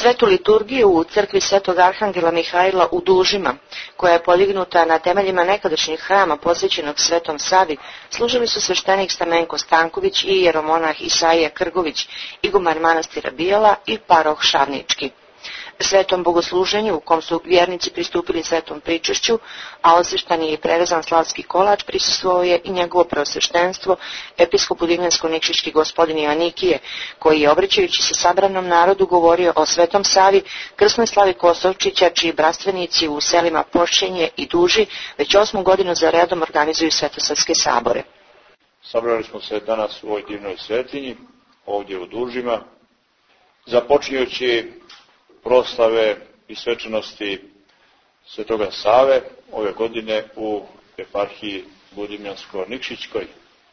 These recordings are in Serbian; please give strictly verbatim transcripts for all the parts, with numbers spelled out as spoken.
Svetu liturgiju u crkvi Svetog Arhangela Mihajla u Dužima, koja je podignuta na temeljima nekadašnjeg hrama posvećenog Svetom Savi, služili su sveštenik Stamenko Stanković i jeromonah Isaija Krgović, iguman manastira Bijela i paroh Šavnički. Svetom bogosluženju u kom su vjernici pristupili svetom pričešću, a osveštan je i prerezan slavski kolač, prisustvovao je i njegovo preosveštenstvo, episkop Udiglensko-Nikšićki gospodin Joanikije, koji je, obraćajući se sabranom narodu, govorio o Svetom Savi, krsnoj slavi Kosovčića, čiji brastvenici u selima Pošćenje i Duži već osmu godinu za redom organizuju svetosavske sabore. Sabrali smo se danas u ovoj divnoj svetinji, ovdje u Dužima, započinjući proslave i svečanosti Svetoga Save ove godine u eparhiji Budimljansko-Nikšićkoj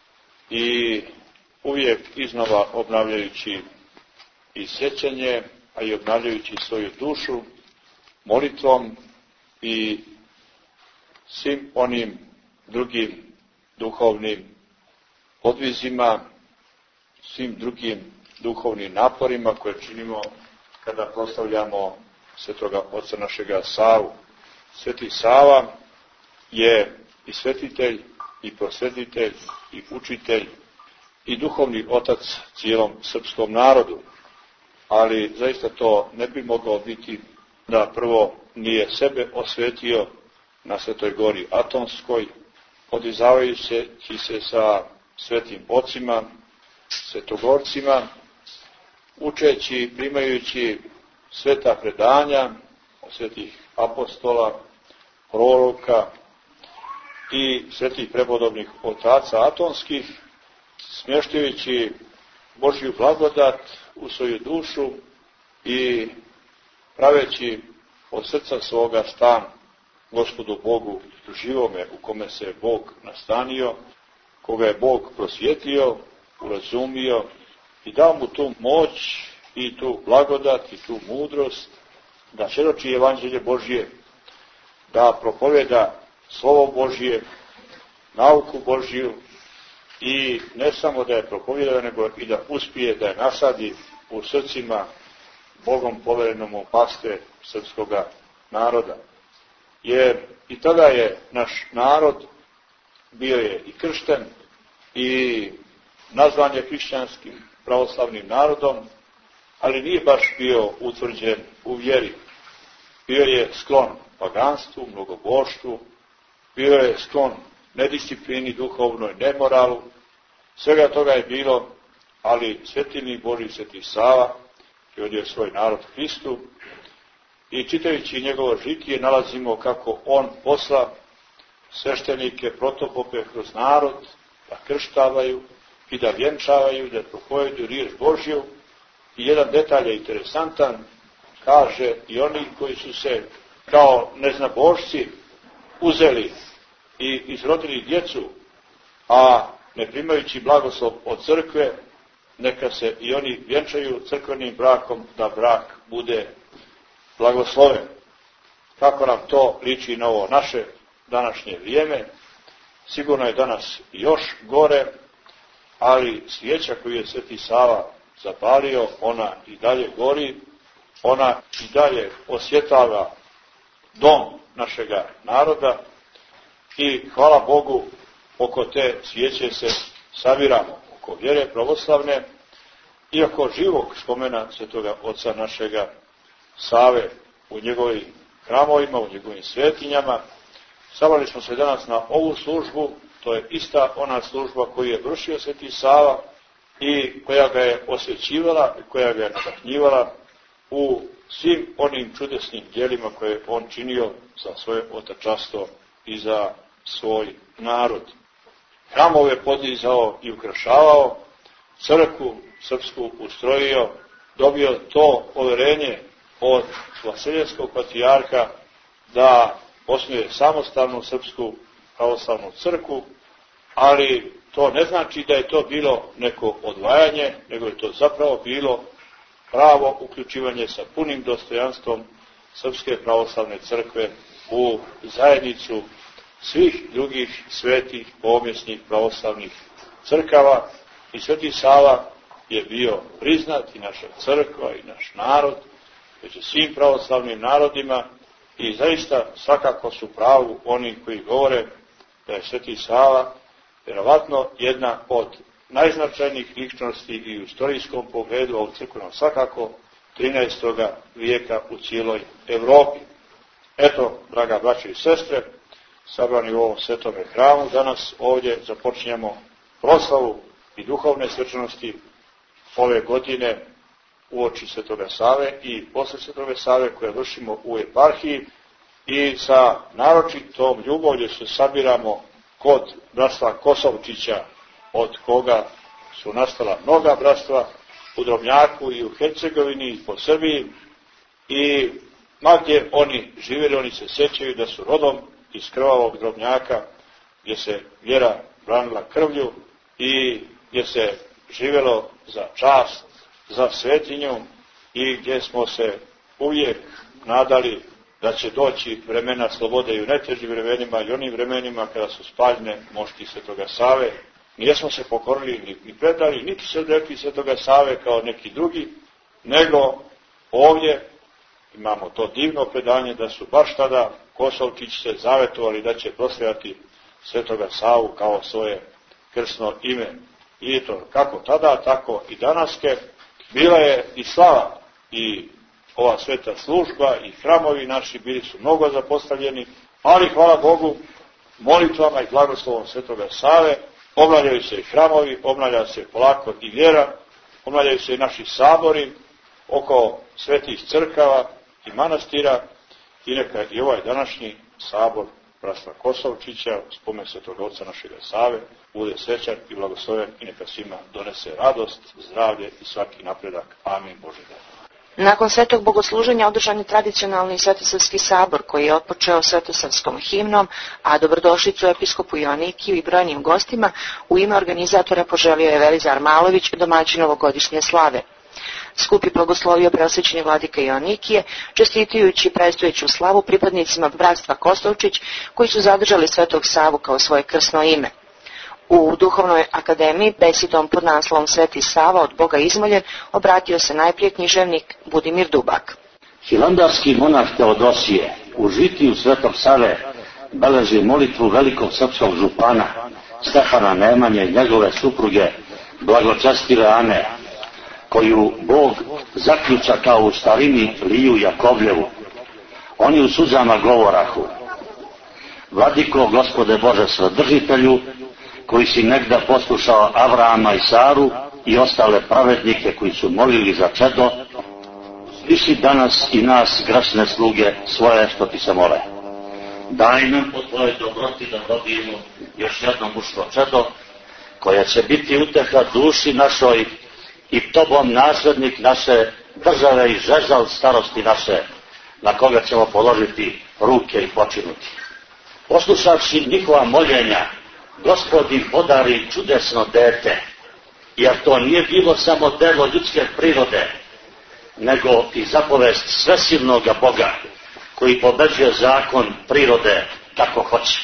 i uvijek iznova obnavljajući i sjećanje, a i obnavljajući svoju dušu molitvom i svim onim drugim duhovnim podvizima, svim drugim duhovnim naporima koje činimo kada proslavljamo Svetoga Oca našega Savu. Sveti Sava je i svetitelj, i prosvetitelj, i učitelj, i duhovni otac cijelom srpskom narodu. Ali zaista to ne bi moglo biti da prvo nije sebe osvetio na Svetoj gori Atonskoj, podizavajući se sa svetim ocima, svetogorcima, učeći, primajući sveta predanja od svetih apostola, proroka i svetih prepodobnih otaca atonskih, smještajući Božju blagodat u svoju dušu i praveći od srca svoga stan Gospodu Bogu živome, u kome se Bog nastanio, koga je Bog prosvjetio, urazumio i dao mu tu moć i tu blagodat i tu mudrost da šeroči evanđelje Božje, da propoveda slovo Božje, nauku Božju i ne samo da je propovjeda, nego i da uspije da je nasadi u srcima Bogom poverenom paste srpskoga naroda. Jer i tada je naš narod bio je i kršten i nazvan je hrišćanskim pravoslavnim narodom, ali nije baš bio utvrđen u vjeri. Bio je sklon paganstvu, mnogoboštvu, bio je sklon nedisciplini, duhovnoj nemoralu, svega toga je bilo, ali svetilnik Božji Sveti Sava je odio svoj narod Hristu i čitajući njegovo žitije nalazimo kako on posla sveštenike, protopope kroz narod da krštavaju i da vjenčavaju, da propovedu riječ Božju. I jedan detalj je interesantan, kaže i oni koji su se kao neznabošci uzeli i izrodili djecu, a ne primajući blagoslov od crkve, neka se i oni vjenčaju crkvenim brakom, da brak bude blagosloven. Kako nam to liči na ovo naše današnje vrijeme? Sigurno je danas još gore, ali svijeća koju je Sveti Sava zapalio, ona i dalje gori, ona i dalje osvjetava dom našega naroda i hvala Bogu, oko te svijeće se sabiramo, oko vjere pravoslavne i oko živog spomena Svetoga Oca našega Save u njegovim hramovima, u njegovim svetinjama. Sabrali smo se danas na ovu službu, to je ista ona služba koju je vršio Sveti Sava i koja ga je osvećivala i koja ga je nadahnjivala u svim onim čudesnim djelima koje je on činio za svoje otačastvo i za svoj narod. Hramove podizao i ukrašavao, crkvu srpsku ustrojio, dobio to poverenje od Vaseljenskog patrijarha da osnuje samostalnu srpsku pravoslavnu crkvu, ali to ne znači da je to bilo neko odvajanje, nego je to zapravo bilo pravo uključivanje sa punim dostojanstvom Srpske pravoslavne crkve u zajednicu svih drugih svetih pomjesnih pravoslavnih crkava. I Sveti Sava je bio priznat, i naša crkva i naš narod, među svim pravoslavnim narodima i zaista svakako su pravu oni koji govore da je Sveti Sava vjerovatno jedna od najznačajnijih ličnosti i u istorijskom pogledu, a u crkvenom svakako trinaestog vijeka u cijeloj Evropi. Eto, draga braćo i sestre, sabrani u ovom svetome hramu, danas ovdje započinjemo proslavu i duhovne svečanosti ove godine uoči Svetoga Save i posle Svetoga Save koje vršimo u eparhiji i sa naročitom ljubavlju se sabiramo kod bratstva Kosovčića, od koga su nastala mnoga bratstva u Drobnjaku i u Hercegovini i po Srbiji i ma gdje oni živjeli, oni se sjećaju da su rodom iz krvavog Drobnjaka gdje se vjera branila krvlju i gdje se živjelo za čast, za svetinju i gdje smo se uvijek nadali da će doći vremena slobode i u najtežim vremenima i onim vremenima kada su spaljene mošti Svetoga Save. Nijesmo se pokorili ni predali, niti se rekli Svetoga Save kao neki drugi, nego ovdje imamo to divno predanje da su baš tada Kosovčići se zavetovali da će proslavljati Svetoga Savu kao svoje krsno ime. I to kako tada, tako i danaske. Bila je i slava i ova sveta služba i hramovi naši bili su mnogo zapostavljeni, ali hvala Bogu, molitvama i blagoslovom Svetoga Save obnavljaju se i hramovi, obnavlja se polako i vjera, obnavljaju se i naši sabori oko svetih crkava i manastira i neka i ovaj današnji sabor bratstva Kosovčića, spomen Svetog Oca našega Save, bude srećan i blagosloven i neka svima donese radost, zdravlje i svaki napredak. Amin Bože. Nakon svetog bogosluženja održan je tradicionalni Svetosavski sabor koji je otpočeo Svetosavskom himnom, a dobrodošlicu episkopu Joannikiju i brojnim gostima u ime organizatora poželio je Velizar Malović, domaćin ovogodišnje slave. Skup je blagoslovio preosvećeni vladika Joannikije, čestitajući predstojeću slavu pripadnicima bratstva Kosovčić koji su zadržali Svetog Savu kao svoje krsno ime. U Duhovnoj akademiji besedom pod naslovom Sveti Sava od Boga izmoljen obratio se najprije književnik Budimir Dubak. Hilandarski monah Teodosije u žitiju Svetog Save beleži molitvu velikog srpskog župana Stefana Nemanje i njegove supruge blagočestive Ane, koju Bog zaključa kao u starini Liju Jakovljevu. Oni u suzama govorahu: Vladiko, Gospode Bože Svedržitelju, koji si negda poslušao Avrama i Saru i ostale pravednike koji su molili za čedo, sliši danas i nas grešne sluge svoje što ti se mole. Daj nam po tvojoj dobroti da dobijemo još jedno muško čedo, koje će biti uteha duši našoj i tobom naslednik naše države i žežal starosti naše, na koga ćemo položiti ruke i počinuti. Poslušavši njihova moljenja, Gospod im podari čudesno dete, jer to nije bilo samo delo ljudske prirode, nego i zapovest svesilnoga Boga, koji pobeđuje zakon prirode kako hoće.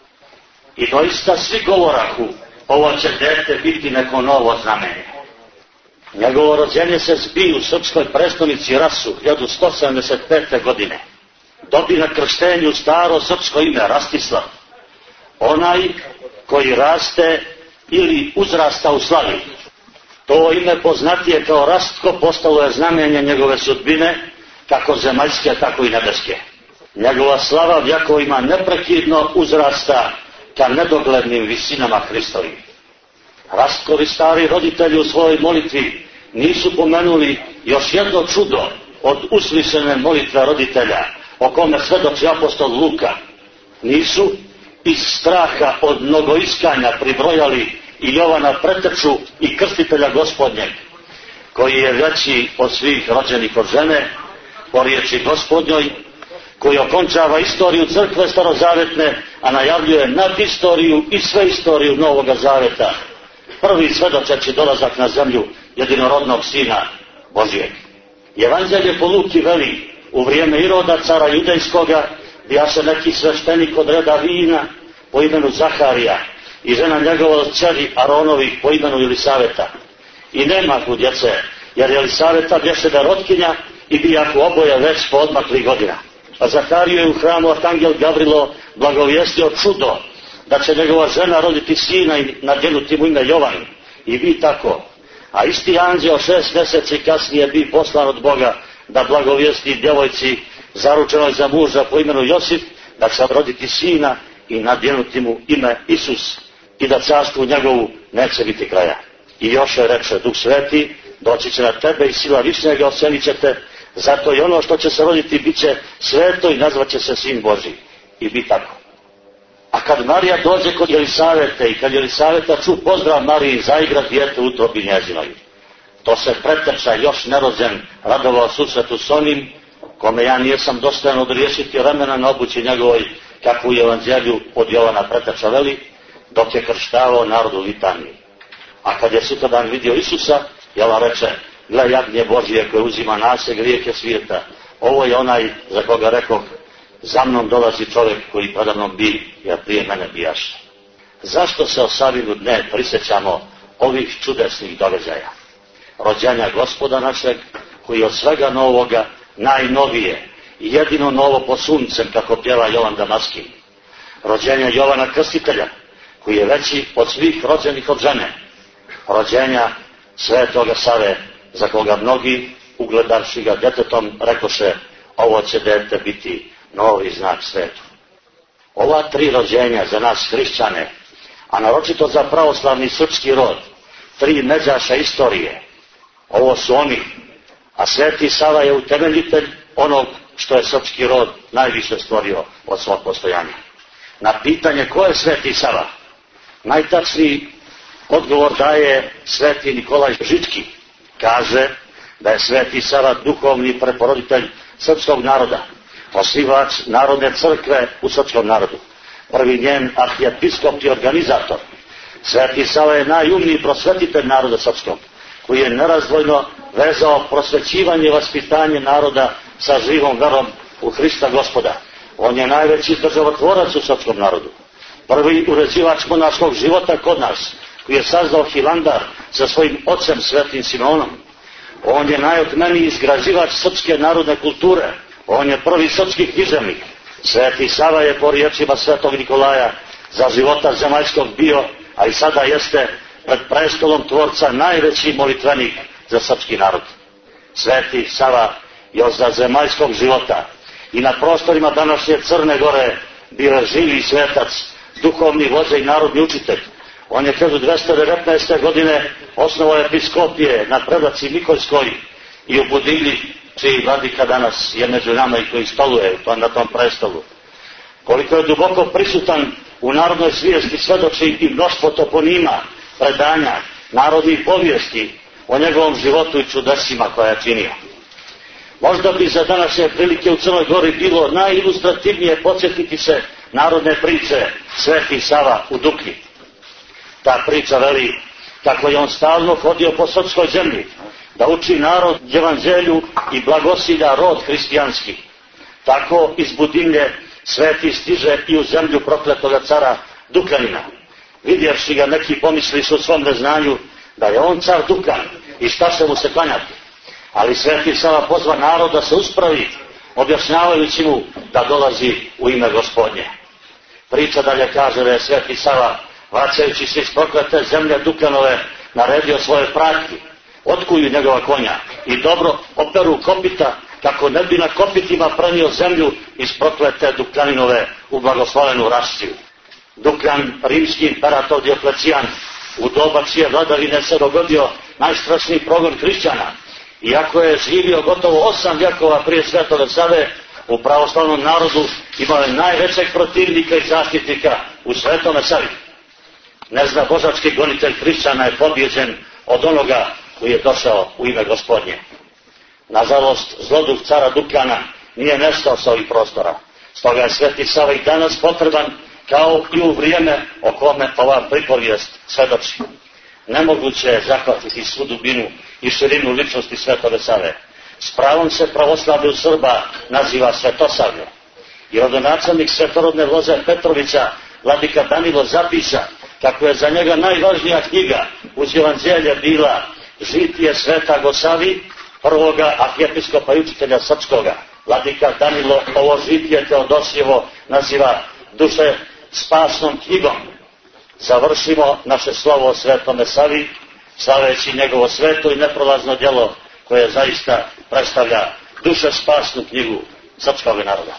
I doista svi govorahu, ovo će dete biti neko novo znamenje. Njegovo rođenje se zbiju u srpskoj prestonici Rasu hiljadu sto sedamdeset pete. godine. Dobi na krštenju staro srpsko ime Rastislav, onaj koji raste ili uzrasta u slavi. To ime poznatije kao Rastko postalo je znamenje njegove sudbine, kako zemaljske, tako i nebeske. Njegova slava vjekovima neprekidno uzrasta ka nedoglednim visinama Hristovim. Rastkovi stari roditelji u svojoj molitvi nisu pomenuli još jedno čudo od uslišene molitve roditelja, o kome svedoči apostol Luka. Nisu iz straha od mnogoiskanja pribrojali i Jovana Preteču i krstitelja Gospodnjeg, koji je veći od svih rođenih od žene, po riječi Gospodnjoj, koji okončava istoriju crkve starozavetne, a najavljuje nad istoriju i sve istoriju Novoga Zaveta, prvi svedočeći dolazak na zemlju jedinorodnog Sina Božijeg. Evanđelje po Luki veli: u vrijeme Iroda, cara judejskoga, bijaše neki sveštenik od reda Vina po imenu Zaharija i žena njegova od kćeri Aronovih po imenu Jelisaveta. I nema tu djece, jer Jelisaveta bješe da rotkinja i bijahu oboje već po odmaklih godina. A Zahariju je u hramu arhangel Gavrilo blagovijestio čudo da će njegova žena roditi sina i nadjenuti mu ime Jovan. I bi tako. A isti anđeo šest mjeseci kasnije bi poslan od Boga da blagovijesti djevojci zaručenoj za muža po imenu Josip da će roditi sina i nadjenuti mu ime Isus i da carstvu njegovu neće biti kraja. I još je reče Duh Sveti, doći će na tebe i sila Višnjega osjenit će te, zato i ono što će se roditi bit će sveto i nazvat će se Sin Božji. I bi tako. A kad Marija dođe kod Jelisavete i kad Jelisaveta ču pozdrav Mariji, zaigra dijete u utrobi njezinoj. To se preteča još nerođen radovao susretu s onim kome ja nijesam dostojan odriješiti ramena na obući njegovoj, kako u Evanđelju od Jovana preteča veli, dok je krštavao narodu litaniji. A kad je sutradan vidio Isusa, Jovan reče, gle jagnje Božije koje uzima nase grijehe svijeta, ovo je onaj za koga rekoh, za mnom dolazi čovjek koji preda mnom bi, jer prije mene bijaše. Zašto se o Savinu dne prisjećamo ovih čudesnih događaja? Rođenja Gospoda našeg, koji od svega novoga najnovije i jedino novo po suncem, kako pjeva Jovan Damaski. Rođenja Jovana Krstitelja, koji je veći od svih rođenih od žene. Rođenja Svetoga Save, za koga mnogi, ugledavši ga djetetom, rekoše, ovo će dete biti novi znak svetu. Ova tri rođenja za nas hrišćane, a naročito za pravoslavni srpski rod, tri međaša istorije, ovo su oni, a Sveti Sava je utemeljitelj onog što je srpski rod najviše stvorio od svog postojanja. Na pitanje ko je Sveti Sava, najtačniji odgovor daje Sveti Nikolaj Žički. Kaže da je Sveti Sava duhovni preporoditelj srpskog naroda, osnivač Narodne crkve u srpskom narodu, prvi njen arhijepiskop i organizator. Sveti Sava je najumniji prosvetitelj naroda srpskog, koji je nerazdvojno vezao prosvećivanje i vaspitanje naroda sa živom verom u Hrista Gospoda. On je najveći državotvorac u srpskom narodu, prvi uređivač monaškog života kod nas, koji je sazdao Hilandar sa svojim ocem Svetim Simeonom. On je najotmeniji izgraživač srpske narodne kulture. On je prvi srpski književnik. Sveti Sava je po riječima Svetog Nikolaja za života zemaljskog bio, a i sada jeste pred prestolom Tvorca najveći molitvenik za srpski narod. Sveti Sava je za zemaljskog života i na prostorima današnje Crne Gore bio živi svetac, duhovni vođa i narodni učitelj. On je hiljadu dvesta devetnaeste. godine osnovao episkopije na Predaci Mikoljskoj i u Budilji, čiji vladika danas je među nama i koji stoluje na tom prestolu. Koliko je duboko prisutan u narodnoj svijesti svedoči i mnoštvo toponima, predanja, narodnih povijesti o njegovom životu i čudesima koja je činio. Možda bi za današnje prilike u Crnoj Gori bilo najilustrativnije podsjetiti se narodne priče Sveti Sava u Duklji. Ta priča veli kako je on stalno hodio po srpskoj zemlji da uči narod evanđelju i blagosilja rod hristijanski. Tako iz Budimlje Sveti stiže i u zemlju prokletoga cara Dukanina. Vidjevši ga, neki pomisli su u svom neznanju da je on car Dukan i šta se mu se klanjati. Ali Sveti Sava pozva narod da se uspravi, objašnjavajući mu da dolazi u ime Gospodnje. Priča dalje kaže da je Sveti Sava, vraćajući se iz proklete zemlje Dukanove, naredio svoje pratki, otkuju njegova konja i dobro operu kopita, kako ne bi na kopitima pranio zemlju iz proklete Dukaninove u blagoslovenu Rasiju. Dukan, rimski imperator Dioklecijan, u doba čije vladavine se dogodio najstrašniji progon hrišćana, iako je živio gotovo osam vjekova prije Svetoga Save, u pravoslavnom narodu imao je najvećeg protivnika i zaštitnika u Svetome Savi. Nezna božački gonitelj hrišćana je pobjeđen od onoga koji je došao u ime Gospodnje. Nažalost, zloduh cara Dukana nije nestao sa ovih prostora. Stoga je Sveti Sava i danas potreban, kao i u vrijeme o kome ova pripovijest svedoči. Nemoguće je zahvatiti svu dubinu i širinu ličnosti Svetove Save. S pravom se pravoslavlje Srba naziva Svetosavlje. I rodonačelnik svetorodne loze Petrovića, vladika Danilo, zapiša kako je za njega najvažnija knjiga uz evanđelje bila Žitije Svetog Savi prvoga arhijepiskopa i učitelja srpskoga, vladika Danilo ovo žitije Teodosijevo naziva duše spasnom knjigom. Završimo naše slovo o Svetome Savi, slaveći njegovo sveto i neprolazno djelo koje zaista predstavlja duše spasnu knjigu srpskog naroda.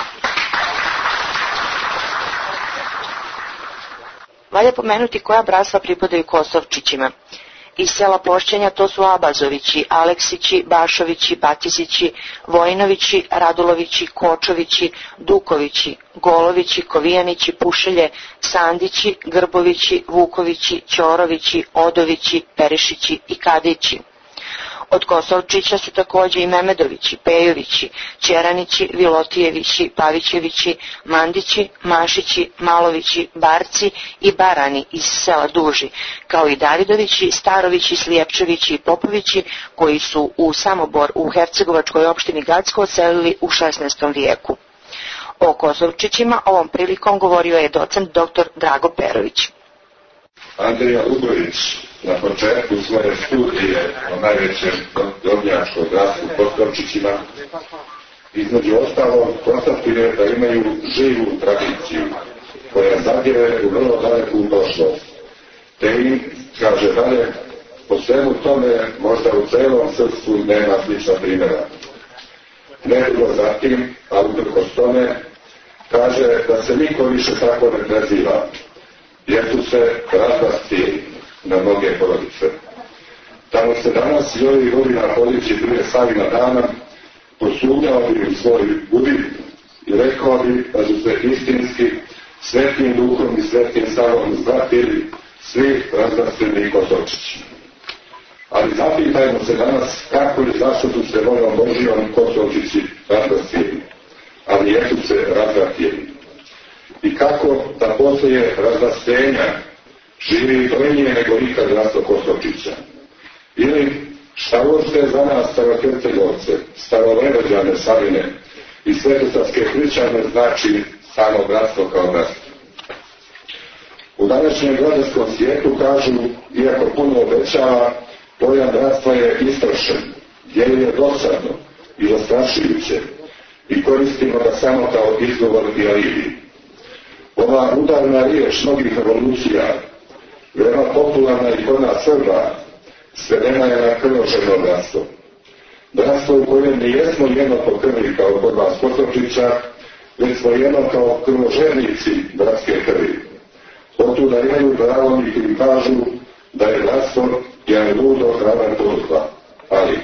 Valja pomenuti koja bratstva pripadaju Kosovčićima. Iz sela Pošćenja to su Abazovići, Aleksići, Bašovići, Batizići, Vojinovići, Radulovići, Kočovići, Dukovići, Golovići, Kovijanići, Pušelje, Sandići, Grbovići, Vukovići, Ćorovići, Odovići, Perišići i Kadići. Od Kosovčića su takođe i Memedovići, Pejovići, Ćeranići, Vilotijevići, Pavićevići, Mandići, Mašići, Malovići, Barci i Barani iz sela Duži, kao i Davidovići, Starovići, Slijepčevići i Popovići, koji su u Samobor u Hercegovačkoj opštini Gacko oselili u šesnaestom vijeku. O Kosovčićima ovom prilikom govorio je docent doktor Drago Perović. Andrija Ugović na početku svoje studije o najvećem drobnjačkom bratstvu Kosovčićima između ostalog konstatuje da imaju živu tradiciju koja zadire u vrlo daleku prošlost, te im, kaže dalje, po svemu tome možda u celom srpstvu nema slična primjera. Nedugo zatim, a uprkos tome, kaže da se niko više tako ne preziva, jer su se razbastili na mnoge porodice. Tamo se danas i ovih godina podići prije Savina dana posumnjao bi u svoj budin i rekao bi da su se istinski svetim duhom i svetim Savom zbratili svi razbastili Kosovčići. Ali zapitajmo se danas kako i zašto su se voljom Božijom Kosovčići razbastili, ali jesu se razbratili. I kako da poslije razvlastenja živi brojnije nego ikad bratstvo Kosovčića. Ili šta uopšte za nas starohercegovce, staroverođane Savine i svetosavske hrišćane znači samo bratstvo kao bratstvo. U današnjem građanskom svijetu kažu, iako puno obećava, pojam bratstva je istrošen, djeluje dosadno i zastrašujuće i koristimo ga samo kao izgovor i alibi. Ova udarna riječ mnogih revolucija, veoma popularna i kod nas Srba, svedena je na krvoženo bratstvo. Bratstvo u kojem ne jesmo jedno po krvi kao kod vas Kosovčića, već smo jedno kao krvoženici bratske krvi. Otuda imaju pravo i koji kažu da je bratstvo jedan ludo hrabar poduhva. Ali,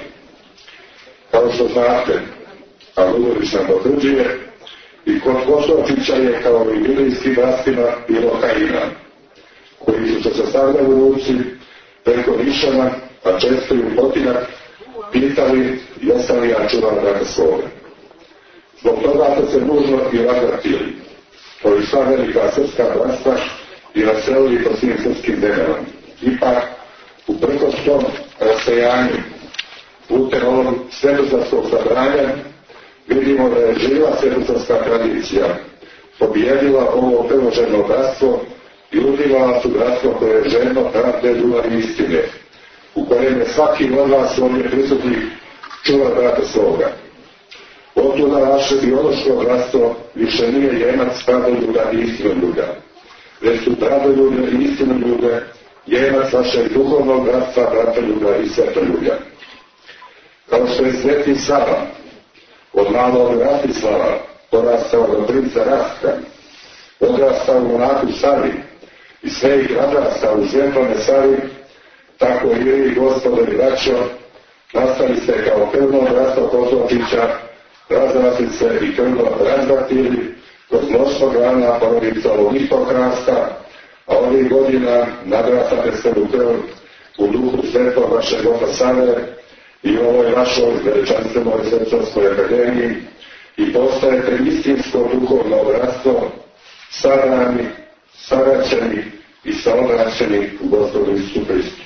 kao što znate, a Ludović nam potvrđuje, i kod Kosovčića je kao i biblijskim bratstvima bilo Kaina, koji su se sastavljali u ruci preko Višana, a često i u potinak, pitali jesam li ja čuvan brata svoga. Zbog toga su se nužno i razvratili, kao i sva velika srpska bratstva i raselili po svim srpskim zemljama. Ipak, uprkos tom rasejanju, putem ovog svetosavskog sabranja, vidimo da je živa svetosavska tradicija pobjedila ovo prvoženo bratstvo i udivala su bratstvo koje je ženo, pravde, ljubav i istine, u kojem je svaki od vas ovdje prisutnih čuva brata svoga. Otuda vaše biološko bratstvo više nije jemac pravdoljuda i istinoljuda, već su pravdoljude i istinoljude jemac vašeg duhovnog bratstva, bratoljuda i svetoljuda. Kao što je Sveti Sava od malog Ratislava porastao do princa Rastka, odrastao u monaku Savi i sve ih nadrastao u Svetome Savi, tako i vi, gospodo i braćo, nastali ste kao krvno bratstvo Kosovčića, razrasli se i krvno razvratili kroz mnoštvo grana porodicovog Hipokrasta, a ovih godina nadrastate se u krv u duhu svetog vašeg oca Save i u ovoj vašoj veličanstvenoj srpskoj akademiji i postajete istinsko duhovno bratstvo, sabrani, saračeni i saobraćeni u Gospodu Isusu Hristu.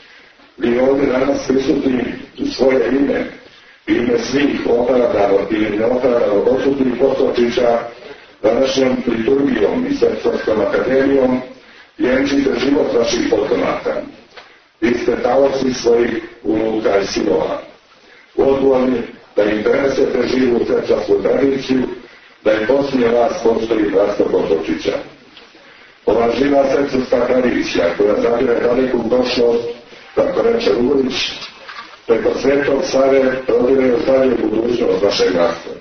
Vi ovdje danas prisutni u svoje ime, ime svih opravdano ili neopravdano odsutnih Kosovčića, današnjom liturgijom i Srpskom akademijom vjenčite život vaših potomaka. Vi ste taoci svojih unuka i sinova. odgovorni da im prenesete živu srčansku tradiciju, da im poslije vas postoji bratstvo Kosovčića. Ova živa srčanska tradicija koja zadire daleku prošlost, kako reče Ugorić, preko Svetog Save prodire u dalje budućnost vašeg bratstva.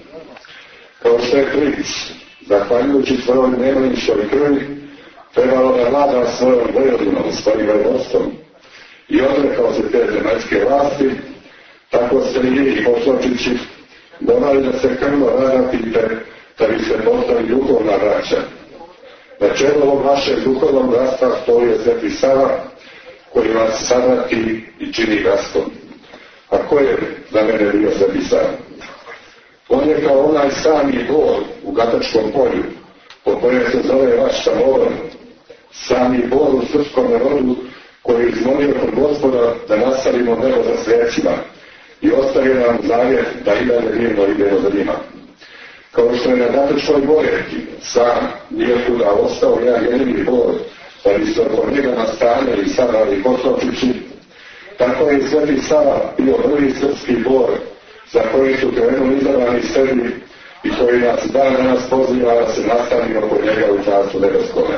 Kao što je Klic, zahvaljujući svojoj nemanjičkoj krvi, trebalo da vlada svojom vojvodinom, svojim vojvodstvom i odrekao se te zemaljske vlasti, tako ste i vi, Kosovčići, morali da se krvno radite da bi se postali duhovna braća. Na čelu ovog vašeg duhovnog bratstva stoji je Sveti Sava, koji vas savrati i čini bratstvom. A ko je za mene bio Sveti Sava? On je kao onaj sami bor u Gatačkom polju, po kojem se zove vaš samovan, sami bor u srpskom narodu koji je izmolio kod Gospoda da nastavimo nebo za svecima i ostavio nam zavjet da i dalje mirno idemo za njima. Kao što je na Gatačkoj gorjeti sam nije kuda ostao jedan jedini bor, da bi se oko njega nastanili Savali Kosovčići, tako je Sveti Sava bio prvi srpski bor za koji su krenuli izabrani Srbi i koji nas dan danas poziva da se nastanimo kod njega u Carstvu nebeskome.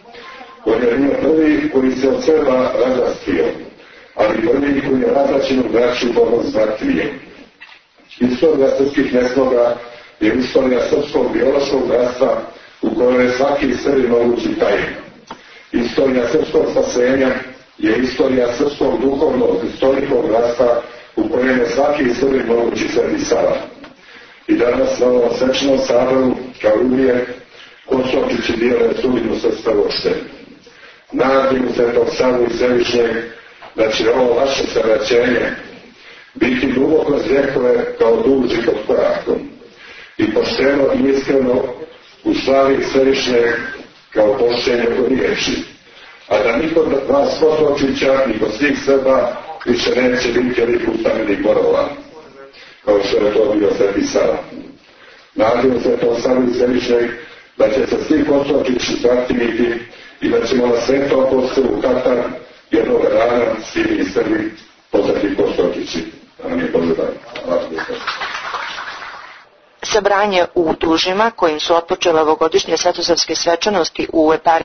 On je bio prvi koji se od Srba razastrio, ali prvi koji je razlačenu braću Bogom zvatrio. Istorija srpskih nesloga je istorija srpskog biološkog bratstva u kojoj je svaki Srbi mogući tajn. Istorija srpskog spasenja je istorija srpskog duhovnog historijskog bratstva u kojem je svaki Srbi mogući Sveti Sava. I danas na ovom svečanom saboru, kao uvijek, Kosovčići dijele sudbinu srpstva uopšte. Nadim Svetog Savu i Svevišnjeg da će ovo vaše savraćenje biti duboko kroz vjekove kao duži pod korakom i pošteno i iskreno u slavi Svevišnjeg kao poštenje kod riječi, a da niko od vas Kosovčića ni kod svih Srba više neće biti lik ustavljenih borova, kao što je to bio Sveti Sava. Nadim Svetog Savu i Svevišnjeg da će se svi Kosovčići zatimiti i da ćemo na Svetom apostolu u Katar jednog dana svi mi Srbi postati Kosovčići. Da nam je Bože dan. Sabranje u Dužima, kojim su otpočele ovogodišnje svetosavske svečanosti u eparhiji